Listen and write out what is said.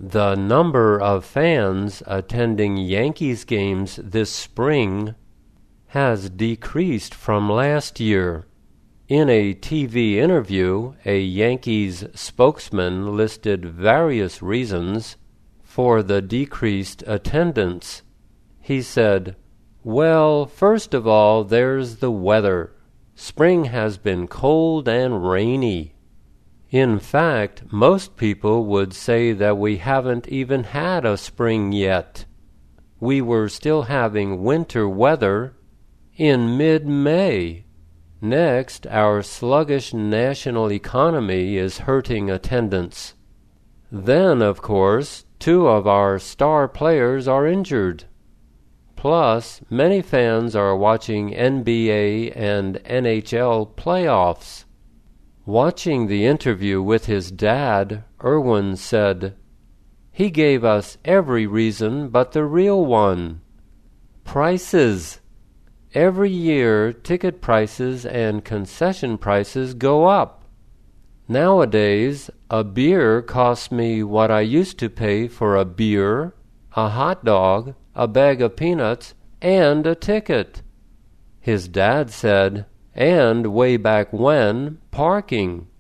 The number of fans attending Yankees games this spring has decreased from last year. In a TV interview, a Yankees spokesman listed various reasons for the decreased attendance. He said, "Well, first of all, there's the weather. Spring has been cold and rainy. In fact, most people would say that we haven't even had a spring yet. We were still having winter weather in mid-May. Next, our sluggish national economy is hurting attendance. Then, of course, 2 of our star players are injured. Plus, many fans are watching NBA and NHL playoffs." Watching the interview with his dad, Irwin said, "He gave us every reason but the real one. Prices. Every year, ticket prices and concession prices go up. Nowadays, a beer costs me what I used to pay for a beer, a hot dog, a bag of peanuts, and a ticket." His dad said, "And way back when, parking."